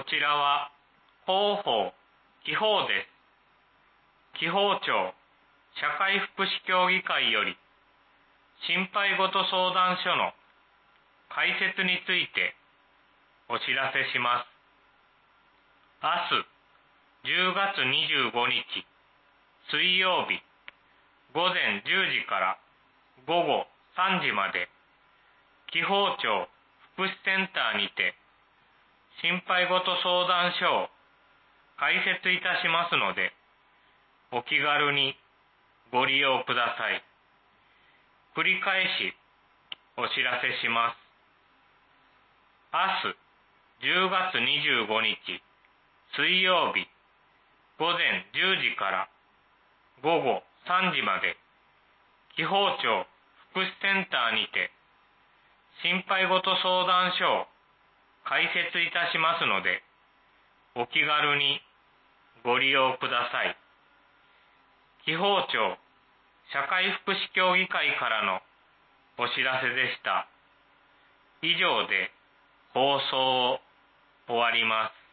ちらは広報、記法です。記法庁社会福祉協議会より心配事相談所の開設についてお知らせします。明日10月25日水曜日午前10時から午後3時まで記法庁福祉センターにて心配事相談所を開設いたしますので、お気軽にご利用ください。繰り返しお知らせします。明日10月25日水曜日午前10時から午後3時まで記法庁福祉センターにて心配事相談所を開設いたしますので、お気軽にご利用ください。記法庁社会福祉協議会からのお知らせでした。以上で放送を終わります。